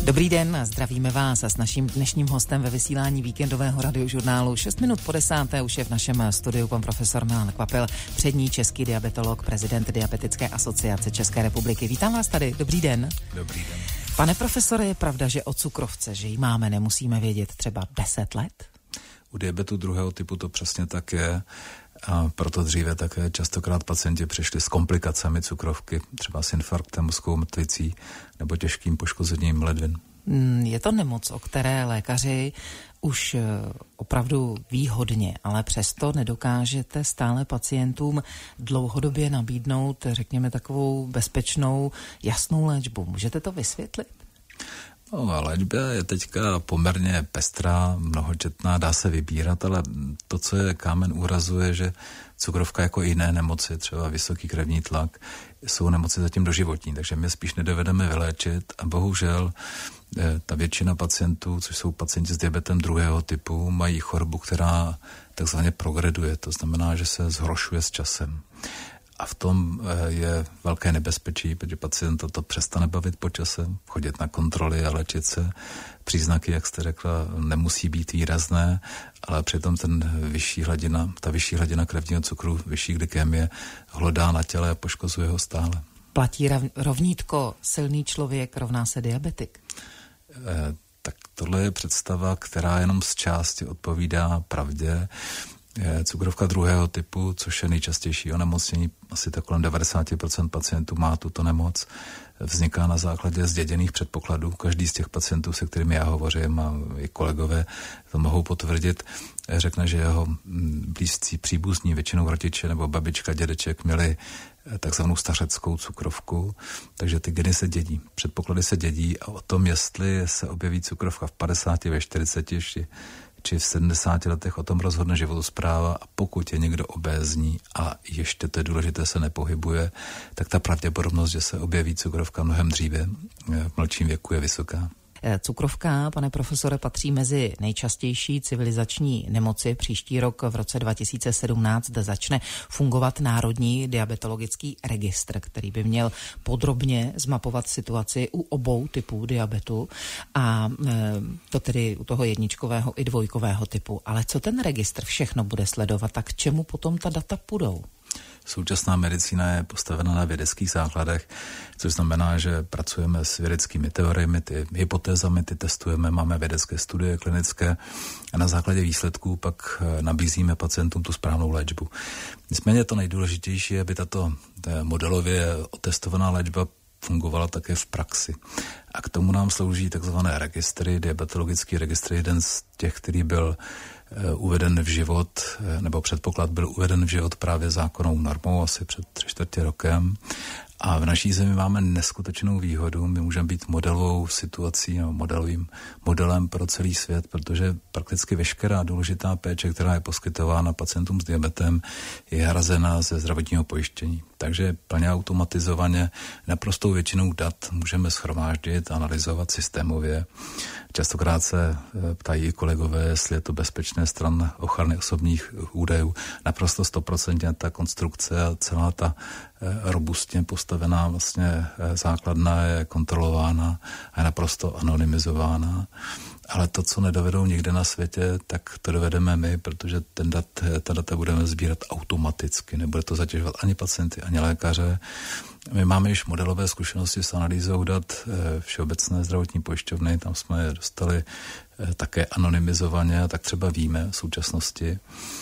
Dobrý den, zdravíme vás a s naším dnešním hostem ve vysílání víkendového radiožurnálu 6 minut po 10. už je v našem studiu pan profesor Milan Kvapil, přední český diabetolog, prezident Diabetické asociace České republiky. Vítám vás tady, dobrý den. Dobrý den. Pane profesore, je pravda, že o cukrovce, že ji máme, nemusíme vědět třeba 10 let? U diabetu druhého typu to přesně tak je. A proto dříve také častokrát pacienti přišli s komplikacemi cukrovky, třeba s infarktem, mozkovou mrtvicí nebo těžkým poškozením ledvin. Je to nemoc, o které lékaři už opravdu ví hodně, ale přesto nedokážete stále pacientům dlouhodobě nabídnout, řekněme, takovou bezpečnou, jasnou léčbu. Můžete to vysvětlit? No, léčba je teďka poměrně pestrá, mnohočetná, dá se vybírat, ale to, co je kámen úrazu, je, že cukrovka jako jiné nemoci, třeba vysoký krevní tlak, jsou nemoci zatím doživotní, takže my spíš nedovedeme vyléčit a bohužel ta většina pacientů, což jsou pacienti s diabetem druhého typu, mají chorobu, která takzvaně progreduje, to znamená, že se zhoršuje s časem. A v tom je velké nebezpečí, protože pacient to přestane bavit po čase, chodit na kontroly a léčit se. Příznaky, jak jste řekla, nemusí být výrazné, ale přitom ta vyšší hladina krevního cukru, vyšší glykémie hlodá na těle a poškozuje ho stále. Platí rovnítko silný člověk rovná se diabetik? Tak tohle je představa, která jenom z části odpovídá pravdě. Cukrovka druhého typu, což je nejčastější onemocnění, asi tak kolem 90% pacientů má tuto nemoc, vzniká na základě zděděných předpokladů. Každý z těch pacientů, se kterými já hovořím, a i kolegové to mohou potvrdit, řekne, že jeho blízcí příbuzní, většinou rodiče nebo babička, dědeček, měli takzvanou stařeckou cukrovku, takže ty geny se dědí, předpoklady se dědí a o tom, jestli se objeví cukrovka v 50, ve 40, či v 70 letech, o tom rozhodne životospráva a pokud je někdo obézní a ještě to je důležité, se nepohybuje, tak ta pravděpodobnost, že se objeví cukrovka mnohem dříve v mladším věku je vysoká. Cukrovka, pane profesore, patří mezi nejčastější civilizační nemoci. Příští rok v roce 2017 začne fungovat Národní diabetologický registr, který by měl podrobně zmapovat situaci u obou typů diabetu a to tedy u toho jedničkového i dvojkového typu. Ale co ten registr všechno bude sledovat, tak k čemu potom ta data půjdou? Současná medicína je postavena na vědeckých základech, což znamená, že pracujeme s vědeckými teoriemi, ty hypotézami, ty testujeme, máme vědecké studie klinické a na základě výsledků pak nabízíme pacientům tu správnou léčbu. Nicméně to nejdůležitější je, aby tato modelově otestovaná léčba fungovala také v praxi. A k tomu nám slouží takzvané registry, diabetologický registr, jeden z těch, který byl uveden v život, nebo předpoklad byl uveden v život právě zákonnou normou asi před 3/4 rokem. A v naší zemi máme neskutečnou výhodu. My můžeme být modelovou situací nebo modelovým modelem pro celý svět, protože prakticky veškerá důležitá péče, která je poskytována pacientům s diabetem, je hrazena ze zdravotního pojištění. Takže plně automatizovaně naprostou většinou dat můžeme shromáždit, analyzovat systémově. Častokrát se ptají kolegové, jestli je to bezpečné stran ochrany osobních údajů. Naprosto 100% ta konstrukce a celá ta robustně postavená vlastně základna je kontrolována a je naprosto anonymizována. Ale to, co nedovedou nikde na světě, tak to dovedeme my, protože ta data budeme sbírat automaticky. Nebude to zatěžovat ani pacienty, ani lékaře. My máme již modelové zkušenosti s analýzou dat Všeobecné zdravotní pojišťovny, tam jsme je dostali také anonymizovaně a tak třeba víme v současnosti,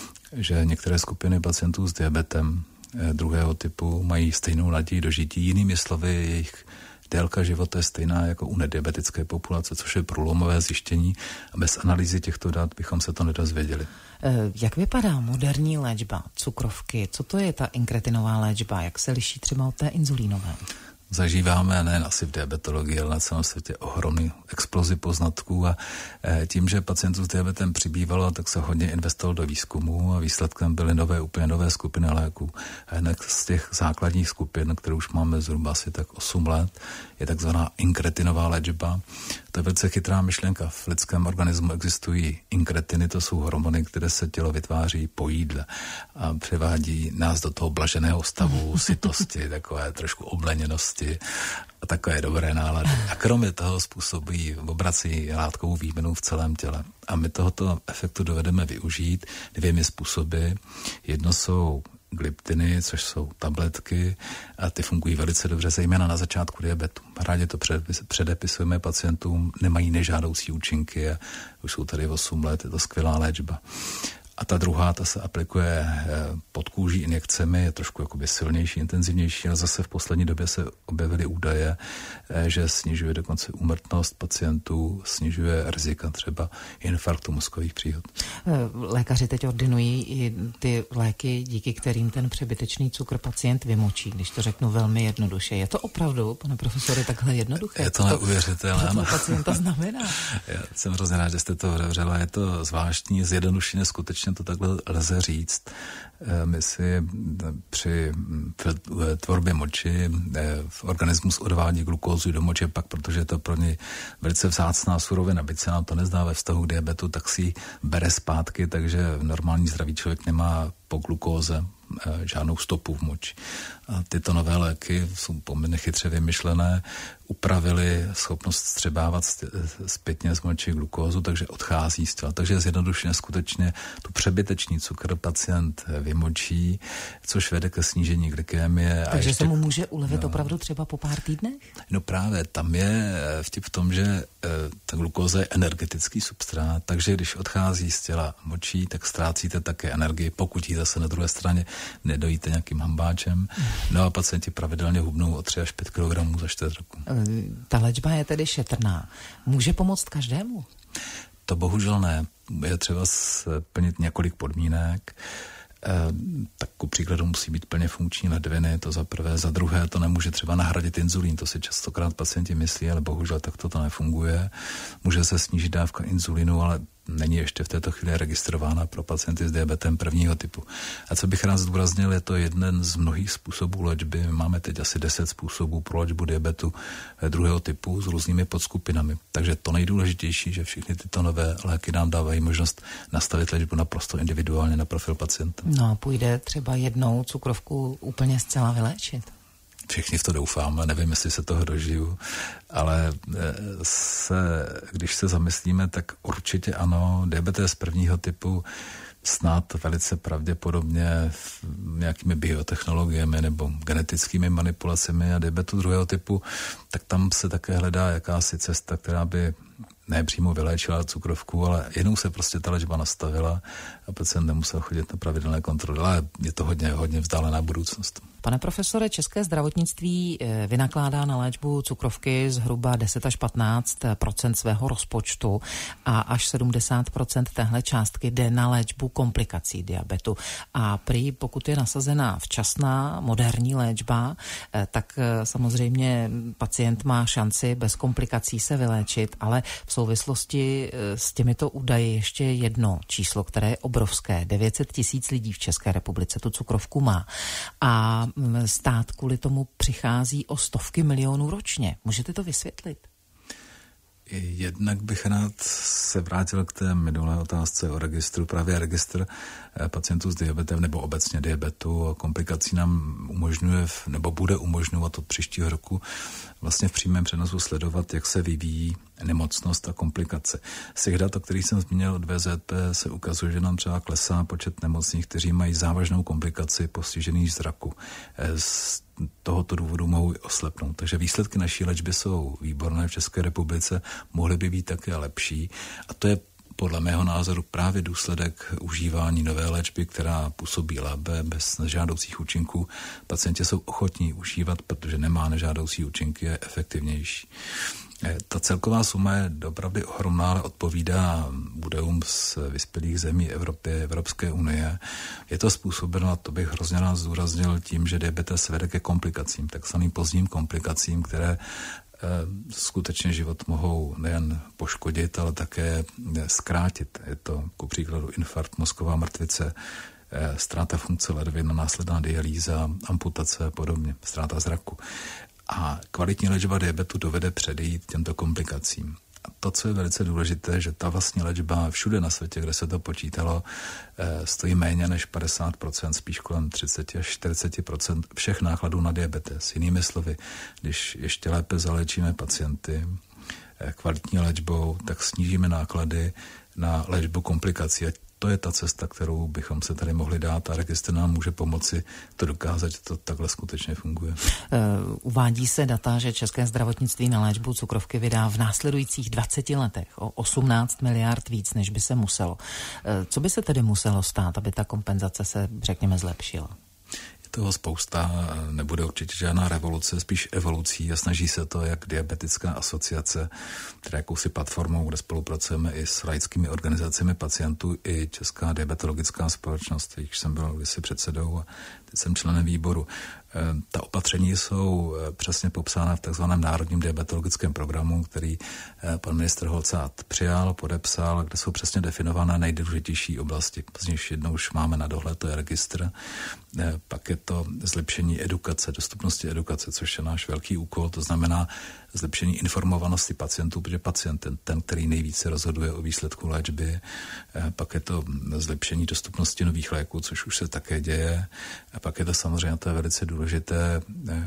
že některé skupiny pacientů s diabetem druhého typu mají stejnou naději dožití. Jinými slovy, jejich délka života je stejná jako u nediabetické populace, což je průlomové zjištění a bez analýzy těchto dat bychom se to nedozvěděli. Jak vypadá moderní léčba cukrovky? Co to je ta inkretinová léčba? Jak se liší třeba od té inzulínové? Zažíváme nejen asi v diabetologii, ale na celém světě ohromný explozi poznatků a tím, že pacientů s diabetem přibývalo, tak se hodně investovalo do výzkumu a výsledkem byly úplně nové skupiny léků. A jednak z těch základních skupin, které už máme zhruba asi tak 8 let, je takzvaná inkretinová léčba. To je velice chytrá myšlenka. V lidském organismu existují inkretiny, to jsou hormony, které se tělo vytváří po jídle a přivádí nás do toho blaženého stavu, sytosti, takové trošku obleněnosti a takové dobré nálady. A kromě toho způsobují, obrací látkovou výměnu v celém těle. A my tohoto efektu dovedeme využít 2 způsoby. Jedno jsou gliptiny, což jsou tabletky a ty fungují velice dobře, zejména na začátku diabetu. Rádi to předepisujeme pacientům, nemají nežádoucí účinky a už jsou tady 8 let, je to skvělá léčba. A ta druhá, ta se aplikuje pod kůží injekcemi, je trošku jakoby silnější, intenzivnější, ale zase v poslední době se objevily údaje, že snižuje dokonce úmrtnost pacientů, snižuje rizika třeba infarktu mozkových příhod. Lékaři teď ordinují i ty léky, díky kterým ten přebytečný cukr pacient vymočí, když to řeknu velmi jednoduše. Je to opravdu, pane profesore, takhle jednoduché? Je to neuvěřitelné. Co to pacienta znamená? Já jsem hrozně rád, že jste to otevřela. Je to zvláštní, zjednodušeně skutečně to takhle lze říct. My si při tvorbě moči v organismus odvádí glukózu do moče, pak protože je to pro ně velice vzácná surovina, byť se nám to nezdá ve vztahu k diabetu, tak si ji bere zpátky, takže normální zdravý člověk nemá po glukóze žádnou stopu v moči. A tyto nové léky jsou poměrně chytře vymyšlené, upravili schopnost vstřebávat zpětně z moči glukózu, takže odchází z těla. Takže zjednodušeně skutečně tu přebytečný cukr pacient vymočí, což vede ke snížení glykémie. Takže ještě se mu může ulevit opravdu třeba po pár týdnech? No právě, tam je vtip v tom, že ta glukóza je energetický substrát, takže když odchází z těla močí, tak ztrácíte také energii, pokud ji zase na druhé straně nedojíte nějakým hambáčem. No a pacienti pravidelně hubnou o 3 až 5 kg za 4 roku. Ta léčba je tedy šetrná. Může pomoct každému? To bohužel ne. Je třeba splnit několik podmínek. Tak ku příkladu musí být plně funkční ledviny, to za prvé. Za druhé to nemůže třeba nahradit inzulín, to si častokrát pacienti myslí, ale bohužel takto to nefunguje. Může se snížit dávka inzulínu, ale není ještě v této chvíli registrována pro pacienty s diabetem 1. typu. A co bych rád zdůraznil, je to jeden z mnohých způsobů léčby. Máme teď asi 10 způsobů pro léčbu diabetu 2. typu s různými podskupinami. Takže to nejdůležitější, že všechny tyto nové léky nám dávají možnost nastavit léčbu naprosto individuálně na profil pacienta. No a půjde třeba jednou cukrovku úplně zcela vyléčit? Všichni v to doufáme, nevím, jestli se toho dožiju, ale když se zamyslíme, tak určitě ano, diabetes 1. typu snad velice pravděpodobně nějakými biotechnologiemi nebo genetickými manipulacemi a diabetu 2. typu, tak tam se také hledá jakási cesta, která by ne přímo vyléčila cukrovku, ale jenom se prostě ta léčba nastavila a pacient nemusel chodit na pravidelné kontroly, ale je to hodně vzdálená budoucnost. Pane profesore, české zdravotnictví vynakládá na léčbu cukrovky zhruba 10 až 15% svého rozpočtu a až 70% téhle částky jde na léčbu komplikací diabetu. A prý, pokud je nasazena včasná, moderní léčba, tak samozřejmě pacient má šanci bez komplikací se vyléčit, ale v souvislosti s těmito údaji ještě jedno číslo, které je obrovské. 900 000 lidí v České republice tu cukrovku má. A stát kvůli tomu přichází o stovky milionů ročně. Můžete to vysvětlit? Jednak bych rád se vrátil k té minulé otázce o registru. Právě registr pacientů s diabetem nebo obecně diabetu a komplikací nám umožňuje, nebo bude umožňovat od příštího roku vlastně v přímém přenosu sledovat, jak se vyvíjí nemocnost a komplikace. Z těch dat, o kterých jsem zmínil od VZP, se ukazuje, že nám třeba klesá počet nemocných, kteří mají závažnou komplikaci postižených zraku. Z tohoto důvodu mohou i oslepnout. Takže výsledky naší léčby jsou výborné v České republice, mohly by být také lepší. A to je podle mého názoru právě důsledek užívání nové léčby, která působí lépe, bez nežádoucích účinků. Pacienti jsou ochotní užívat, protože nemá nežádoucí účinky, je efektivnější. Ta celková suma je opravdu ohromná, ale odpovídá údajům z vyspělých zemí Evropy, Evropské unie. Je to způsobeno, a to bych hrozně rád zdůraznil, tím, že diabetes vede ke komplikacím, takzvaným pozdním komplikacím, které skutečně život mohou nejen poškodit, ale také zkrátit. Je to ku příkladu infarkt, mozková mrtvice, ztráta funkce ledvin, následná dialýza, amputace a podobně, ztráta zraku. A kvalitní léčba diabetu dovede předejít těmto komplikacím. A to, co je velice důležité, že ta vlastní léčba všude na světě, kde se to počítalo, stojí méně než 50%, spíš kolem 30 až 40% všech nákladů na diabetes. Jinými slovy, když ještě lépe zaléčíme pacienty kvalitní léčbou, tak snížíme náklady na léčbu komplikací. A to je ta cesta, kterou bychom se tady mohli dát a registr nám může pomoci to dokázat, že to takhle skutečně funguje. Uvádí se data, že české zdravotnictví na léčbu cukrovky vydá v následujících 20 letech o 18 miliard víc, než by se muselo. Co by se tedy muselo stát, aby ta kompenzace se, řekněme, zlepšila? Toho spousta, nebude určitě žádná revoluce, spíš evolucí a snaží se to jak diabetická asociace, která jakousi platformou, kde spolupracujeme i s laickými organizacemi pacientů, i Česká diabetologická společnost, již jsem byl kdysi předsedou a teď jsem členem výboru. Ta opatření jsou přesně popsána v takzvaném Národním diabetologickém programu, který pan ministr Holcát přijal, podepsal, kde jsou přesně definované nejdůležitější oblasti. Z nich jednou už máme na dohled, to je registr. Pak je to zlepšení edukace, dostupnosti edukace, což je náš velký úkol, to znamená zlepšení informovanosti pacientů, protože pacient ten, který nejvíce rozhoduje o výsledku léčby. Pak je to zlepšení dostupnosti nových léků, což už se také děje. A pak je to samozřejmě, to je velice důležité,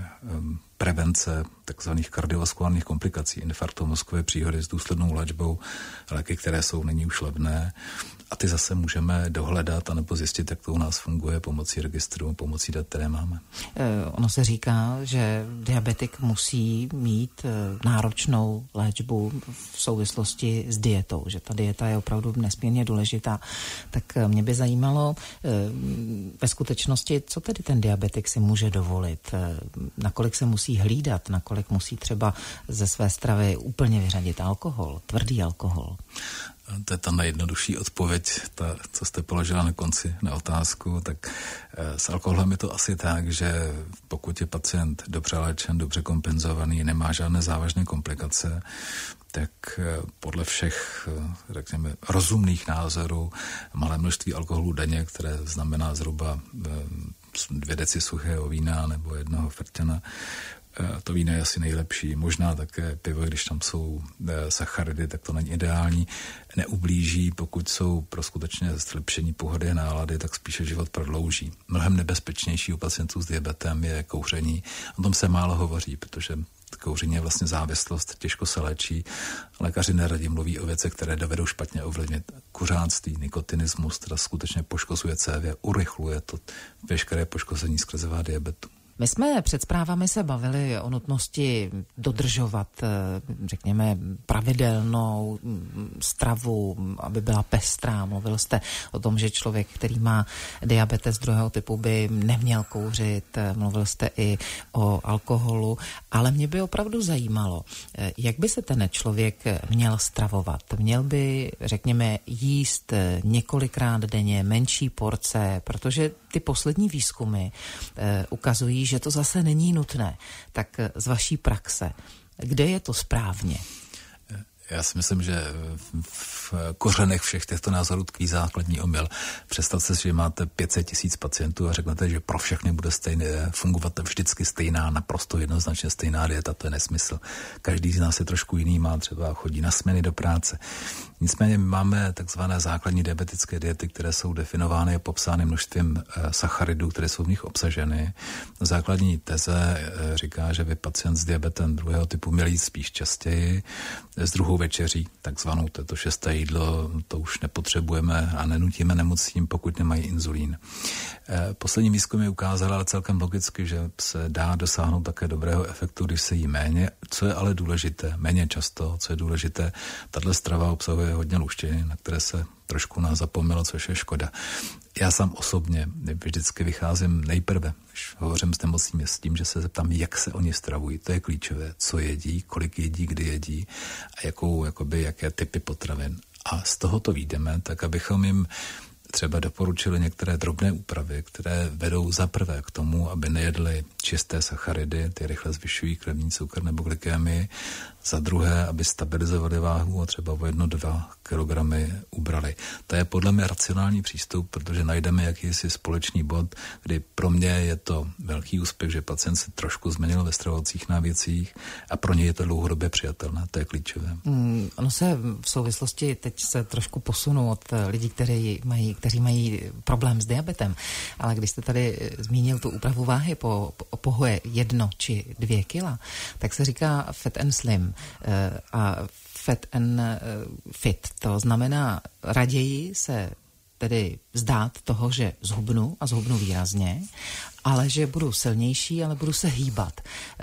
prevence takzvaných kardiovaskulárních komplikací, infarktu, mozkové příhody s důslednou léčbou, léky, které jsou nyní už levné. A ty zase můžeme dohledat anebo zjistit, jak to u nás funguje pomocí registru, pomocí dat, které máme. Ono se říká, že diabetik musí mít náročnou léčbu v souvislosti s dietou, že ta dieta je opravdu nesmírně důležitá. Tak mě by zajímalo ve skutečnosti, co tedy ten diabetik si může dovolit, nakolik se musí hlídat, nakolik musí třeba ze své stravy úplně vyřadit alkohol, tvrdý alkohol. To je ta nejjednodušší odpověď, co jste položila na konci na otázku, tak s alkoholem je to asi tak, že pokud je pacient dobře léčen, dobře kompenzovaný, nemá žádné závažné komplikace, tak podle všech, řekněme, rozumných názorů malé množství alkoholu denně, které znamená zhruba 2 deci suchého vína nebo 1 frťana, to víno je asi nejlepší. Možná také pivo, když tam jsou sacharidy, tak to není ideální. Neublíží, pokud jsou pro skutečně zlepšení pohody a nálady, tak spíše život prodlouží. Mnohem nebezpečnější u pacientů s diabetem je kouření. O tom se málo hovoří, protože kouření je vlastně závislost, těžko se léčí. Lékaři neradi mluví o věcech, které dovedou špatně ovlivnit kuřáctví, nikotinismus, teda skutečně poškozuje cévě, urychluje to veškeré poškození skrze diabetu. My jsme před zprávami se bavili o nutnosti dodržovat, řekněme, pravidelnou stravu, aby byla pestrá. Mluvil jste o tom, že člověk, který má diabetes 2. typu, by neměl kouřit. Mluvil jste i o alkoholu, ale mě by opravdu zajímalo, jak by se ten člověk měl stravovat. Měl by, řekněme, jíst několikrát denně, menší porce, protože ty poslední výzkumy ukazují, že to zase není nutné. Tak z vaší praxe, kde je to správně? Já si myslím, že v kořenech všech těchto názorů tkví základní omyl. Představte si, že máte 500 000 pacientů a řeknete, že pro všechny bude fungovat vždycky stejná, naprosto jednoznačně stejná dieta. To je nesmysl. Každý z nás je trošku jiný, má třeba chodí na směny do práce. Nicméně máme takzvané základní diabetické diety, které jsou definovány a popsány množstvím sacharidů, které jsou v nich obsaženy. Základní teze říká, že by pacient s diabetem 2. typu měl jít spíš častěji, s druhou večeří, takzvanou to 6. jídlo, to už nepotřebujeme a nenutíme nemocným, pokud nemají inzulín. Poslední výzkumy ukázaly ale celkem logicky, že se dá dosáhnout také dobrého efektu, když se jí méně. Co je ale důležité, méně často, co je důležité, tato strava obsahuje hodně luštěnin, na které se trošku nás zapomnělo, což je škoda. Já sám osobně vždycky vycházím nejprve, když hovořím s nemocnými, s tím, že se zeptám, jak se oni stravují. To je klíčové, co jedí, kolik jedí, kdy jedí a jaké typy potravin. A z toho to vyjdeme, tak abychom jim třeba doporučili některé drobné úpravy, které vedou zaprvé k tomu, aby nejedli čisté sacharidy, ty rychle zvyšují krevní cukr nebo glykémii. za druhé, aby stabilizovali váhu a třeba o 1-2 kilogramy ubrali. To je podle mě racionální přístup, protože najdeme jakýsi společný bod, kdy pro mě je to velký úspěch, že pacient se trošku změnil ve stravovacích návycích a pro něj je to dlouhodobě přijatelné, to je klíčové. Ono se v souvislosti, teď se trošku posunu od lidí, kteří mají problém s diabetem, ale když jste tady zmínil tu úpravu váhy po pohoje 1 či 2 kila, tak se říká fat and slim a fat and fit. To znamená raději se tedy vzdát toho, že zhubnu a zhubnu výrazně, ale že budu silnější, ale budu se hýbat.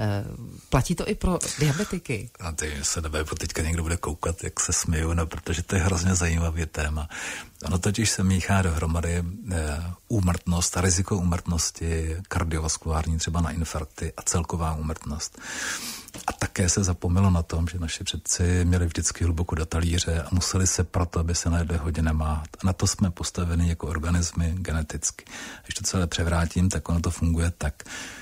Platí to i pro diabetiky? A ty se nebe, teďka někdo bude koukat, jak se směju, no, protože to je hrozně zajímavý téma. Ono totiž se míchá dohromady úmrtnost a riziko úmrtnosti kardiovaskulární, třeba na infarkty a celková úmrtnost. A také se zapomnělo na tom, že naši předci měli vždycky hluboko do talíře a museli se proto, aby se na jedné hodě nemáhat. A na to jsme postaveni jako organismy geneticky. Když to celé převrátím, tak ono to funguje tak.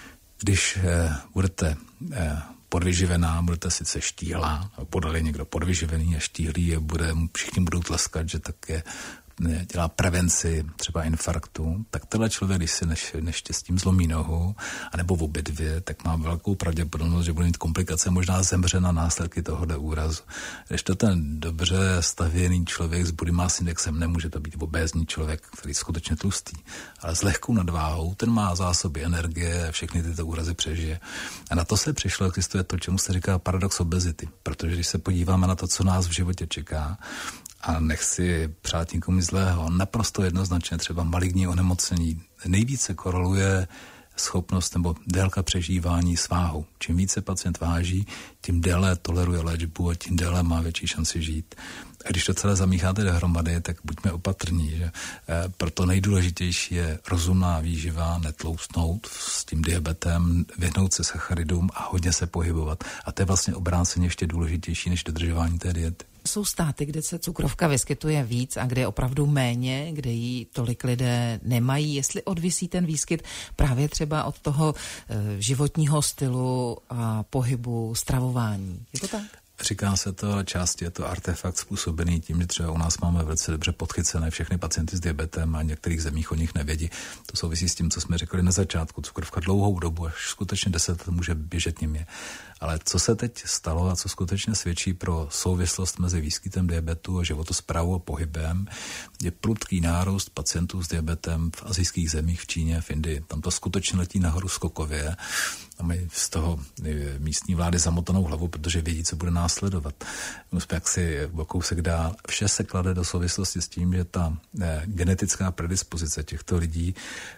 Když budete podvyživená, budete sice štíhlá, podali někdo podvyživený a štíhlý, všichni budou tleskat, že také dělá prevenci třeba infarktu, tak tenhle člověk, když si neštěstím zlomí nohu, anebo v obě dvě, tak má velkou pravděpodobnost, že bude mít komplikace, možná zemře na následky tohohle úrazu. Když to ten dobře stavěný člověk s body mass indexem, nemůže to být obézní člověk, který je skutečně tlustý, ale s lehkou nadváhou, ten má zásoby energie, všechny tyto úrazy přežije. A na to se přišlo, existuje to, čemu se říká paradox obezity, protože když se podíváme na to, co nás v životě čeká, a nechci přát nikomu zlého, naprosto jednoznačně třeba maligní onemocnění nejvíce koreluje schopnost nebo délka přežívání s váhou. Čím více pacient váží, tím déle toleruje léčbu a tím déle má větší šanci žít. A když to celé zamícháte dohromady, tak buďme opatrní, že proto nejdůležitější je rozumná výživa, netloustnout s tím diabetem, vyhnout se sacharidům a hodně se pohybovat. A to je vlastně obráceně ještě důležitější než dodržování té diety. Jsou státy, kde se cukrovka vyskytuje víc a kde je opravdu méně, kde ji tolik lidé nemají. Jestli odvisí ten výskyt právě třeba od toho životního stylu a pohybu, stravování. Je to tak? Říká se to, ale části je to artefakt způsobený tím, že třeba u nás máme velice dobře podchycené všechny pacienty s diabetem a v některých zemích o nich nevědí. To souvisí s tím, co jsme řekli na začátku. Cukrovka dlouhou dobu, až skutečně 10 let může běžet nimi. Ale co se teď stalo a co skutečně svědčí pro souvislost mezi výskytem diabetu a životosprávou a pohybem, je prudký nárůst pacientů s diabetem v asijských zemích, v Číně, v Indii. Tam to skutečně letí nahoru skokově. A my z toho místní vlády zamotanou hlavu, protože vědí, co bude následovat. Musíme jaksi o kousek dál. Vše se klade do souvislosti s tím, že ta genetická predispozice těchto lidí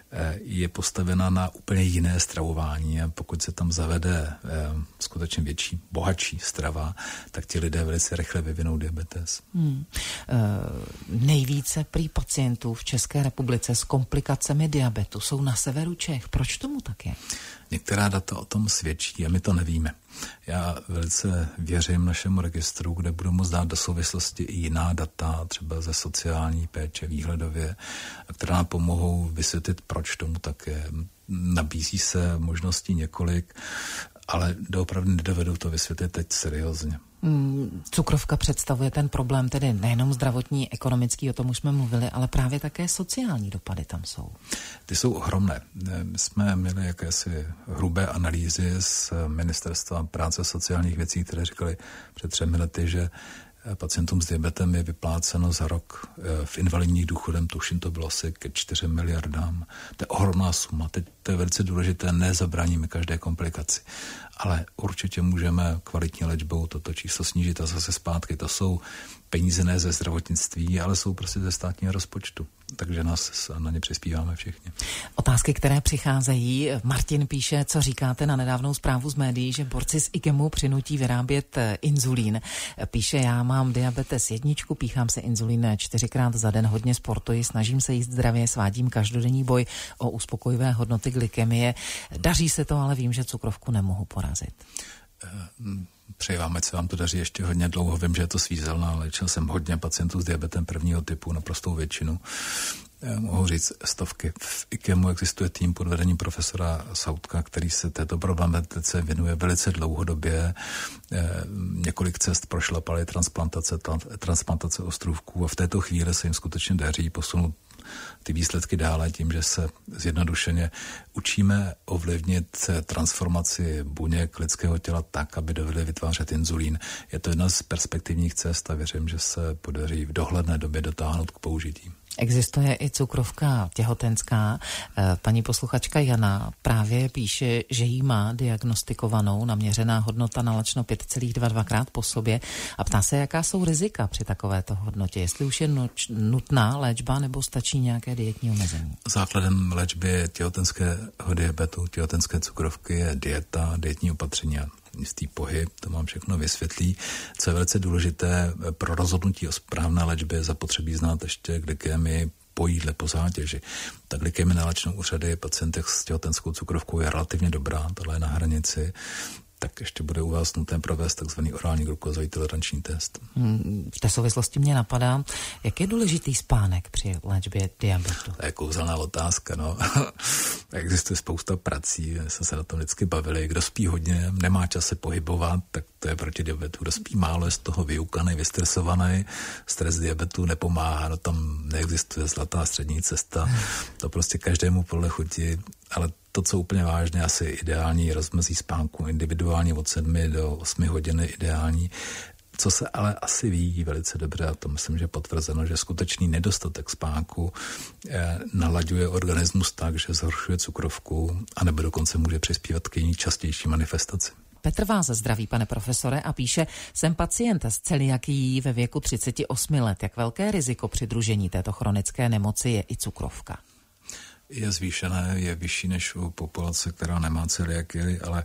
je postavena na úplně jiné stravování. A pokud se tam zavede skutečně větší, bohatší strava, tak ti lidé velice rychle vyvinou diabetes. Nejvíce prý pacientů v České republice s komplikacemi diabetu jsou na severu Čech. Proč tomu tak je? Některá data o tom svědčí a my to nevíme. Já velice věřím našemu registru, kde budu moct dát do souvislosti i jiná data, třeba ze sociální péče výhledově, která nám pomohou vysvětlit, proč tomu tak je. Nabízí se možností několik, ale doopravdy nedovedou to vysvětlit teď seriózně. Cukrovka představuje ten problém tedy nejenom zdravotní, ekonomický, o tom už jsme mluvili, ale právě také sociální dopady tam jsou. Ty jsou ohromné. My jsme měli jakési hrubé analýzy z Ministerstva práce a sociálních věcí, které říkali před 3 lety, že pacientům s diabetem je vypláceno za rok v invalidních důchodem, tuším to bylo asi ke 4 miliardám. To je ohromná suma. Teď to je velice důležité, nezabráníme každé komplikaci. Ale určitě můžeme kvalitní léčbou toto číslo snížit a zase zpátky. To jsou peníze ne ze zdravotnictví, ale jsou prostě ze státního rozpočtu. Takže nás na ně přispíváme všichni. Otázky, které přicházejí. Martin píše, co říkáte na nedávnou zprávu z médií, že borci z IGEMu přinutí vyrábět inzulín. Píše, já mám diabetes 1, píchám se inzulín 4krát za den, hodně sportuji, snažím se jíst zdravě, svádím každodenní boj o uspokojivé hodnoty glykemie. Daří se to, ale vím, že cukrovku nemohu porazit. Přeji vám, ať se vám to daří ještě hodně dlouho. Vím, že je to svízelné, ale léčil jsem hodně pacientů s diabetem 1. typu, naprostou většinu. mohu říct stovky. V IKEMu existuje tým pod vedením profesora Sautka, který se této problematice věnuje velice dlouhodobě. Několik cest prošlapali transplantace ostrůvků a v této chvíli se jim skutečně daří posunout ty výsledky dále tím, že se zjednodušeně učíme ovlivnit transformaci buněk lidského těla tak, aby dovedli vytvářet inzulín. Je to jedna z perspektivních cest a věřím, že se podaří v dohledné době dotáhnout k použití. Existuje i cukrovka těhotenská. Paní posluchačka Jana právě píše, že jí má diagnostikovanou naměřená hodnota nalačno 5,22krát po sobě a ptá se, jaká jsou rizika při takovéto hodnotě. Jestli už je nutná léčba nebo stačí nějaké dietní omezení. Základem léčby těhotenského diabetu, těhotenské cukrovky je dieta, dietní opatření a jistý pohyb, to vám všechno vysvětlí. Co je velice důležité pro rozhodnutí o správné léčbě, zapotřebí znát ještě glykémii po jídle, po zátěži. Ta glykémie nalačnou úřady pacientech s těhotenskou cukrovkou je relativně dobrá, tohle je na hranici. Tak ještě bude u vás nutné provést takzvaný orální glukózový toleranční test. V té souvislosti mě napadá, jak je důležitý spánek při léčbě diabetu? To je kouzelná otázka, no. Existuje spousta prací, jsme se na tom vždycky bavili. Kdo spí hodně, nemá čas se pohybovat, tak to je proti diabetu. Kdo spí málo, je z toho vyukaný, vystresovaný, stres diabetu nepomáhá, no tam neexistuje zlatá střední cesta. To prostě každému podle chuti, ale to, co úplně vážně, asi ideální rozmezí spánku, individuálně od 7 do 8 hodin ideální. Co se ale asi ví velice dobře, a to myslím, že je potvrzeno, že skutečný nedostatek spánku nalaďuje organismus tak, že zhoršuje cukrovku, anebo dokonce může přispívat k její častější manifestaci. Petr vás zdraví, pane profesore, a píše, jsem pacient s celiakií ve věku 38 let. Jak velké riziko přidružení této chronické nemoci je i cukrovka? Je zvýšené, je vyšší než u populace, která nemá celiakii, ale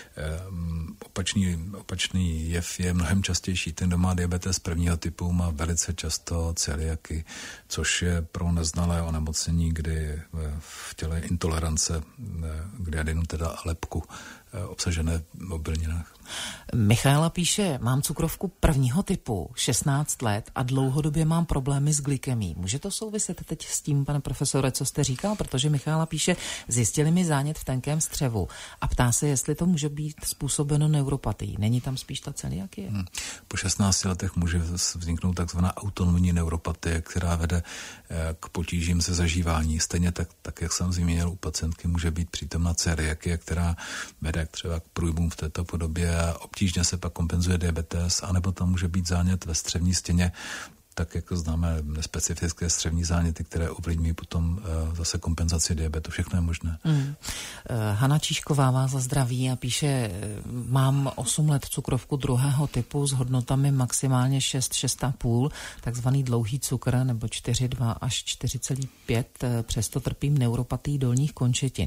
opačný jev je mnohem častější. Ten, kdo má diabetes prvního typu, má velice často celiakii, což je pro neznalé onemocnění, kdy v těle je intolerance k gliadinu, teda lepku, obsažené v obilninách. Michaela píše, mám cukrovku prvního typu, 16 let a dlouhodobě mám problémy s glykemií. Může to souviset teď s tím, pane profesore, co jste říkal? Protože Michaela píše, zjistili mi zánět v tenkém střevu a ptá se, jestli to může být způsobeno neuropatií. Není tam spíš ta celiakie? Po 16 letech může vzniknout takzvaná autonomní neuropatie, která vede k potížím se zažívání. Stejně tak jak jsem zmínil, u pacientky může být přítomna celiakie, která vede třeba k průjmům v této podobě a obtížně se pak kompenzuje diabetes, anebo tam může být zánět ve střevní stěně, tak jako známe nespecifické střevní záněty, které ovlivňují potom zase kompenzaci diabetu. Všechno je možné. Hana Číšková vás zdraví a píše, mám 8 let cukrovku druhého typu s hodnotami maximálně 6,5, takzvaný dlouhý cukr, nebo 4,2 až 4,5, přesto trpím neuropatií dolních končetin.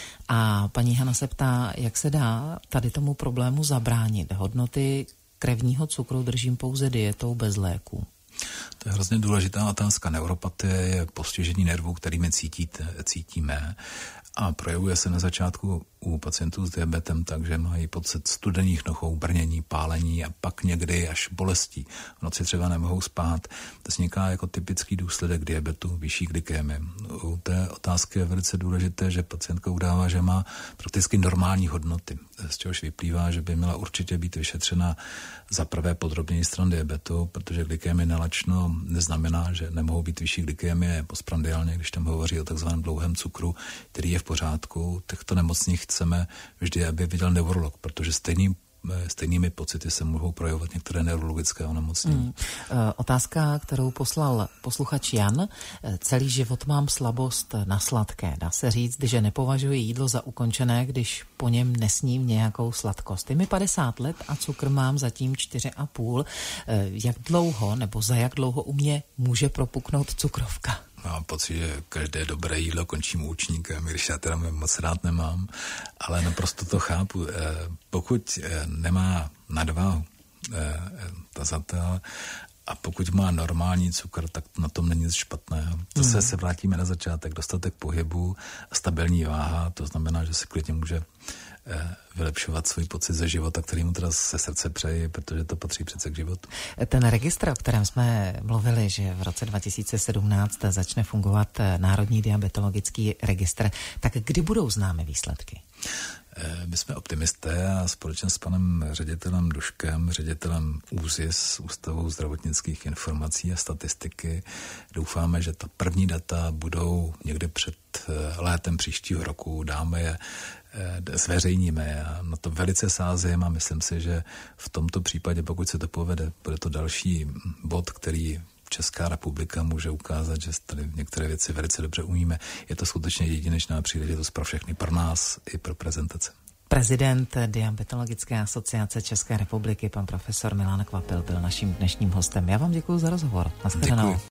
A paní Hana se ptá, jak se dá tady tomu problému zabránit. Hodnoty krevního cukru držím pouze dietou bez léků. To je hrozně důležitá otázka. Neuropatie je postižení nervů, kterými cítíme a projevuje se na začátku u pacientů s diabetem tak, že mají pocit studených nohou, brnění, pálení a pak někdy až bolestí. V noci třeba nemohou spát. To vzniká jako typický důsledek diabetu, vyšší glykémie. U té otázky je velice důležité, že pacientka udává, že má prakticky normální hodnoty, z čehož vyplývá, že by měla určitě být vyšetřena za prvé podrobněji stran diabetu, protože glykémie nalačno neznamená, že nemohou být vyšší glykémie postprandiálně, když tam hovoří o takzvaném dlouhém cukru, který je v pořádku. Těchto nemocných chceme vždy, aby viděl neurolog, protože stejnými pocity se mohou projevovat některé neurologické onemocnění. Otázka, kterou poslal posluchač Jan. Celý život mám slabost na sladké. Dá se říct, že nepovažuji jídlo za ukončené, když po něm nesním nějakou sladkost. Je mi 50 let a cukr mám zatím 4,5. Jak dlouho nebo za jak dlouho u mě může propuknout cukrovka? Mám pocit, že každé dobré jídlo končí moučníkem, když já teda moc rád nemám, ale naprosto to chápu. Pokud nemá nadváhu tazatel a pokud má normální cukr, tak na tom není nic špatného. Zase se vrátíme na začátek, dostatek pohybu, stabilní váha, to znamená, že se klidně může vylepšovat svůj pocit ze života, který mu teda se srdce přeji, protože to patří přece k životu. Ten registr, o kterém jsme mluvili, že v roce 2017 začne fungovat Národní diabetologický registr, tak kdy budou známy výsledky? My jsme optimisté a společně s panem ředitelem Duškem, ředitelem ÚZIS, Ústavu zdravotnických informací a statistiky, doufáme, že ta první data budou někdy před létem příštího roku, dáme je, zveřejníme a na to velice sázím a myslím si, že v tomto případě, pokud se to povede, bude to další bod, který Česká republika může ukázat, že tady některé věci velice dobře umíme. Je to skutečně jedinečná příležitost pro všechny, pro nás i pro prezentace. Prezident Diabetologické asociace České republiky, pan profesor Milan Kvapil, byl naším dnešním hostem. Já vám děkuji za rozhovor. Nashledanou.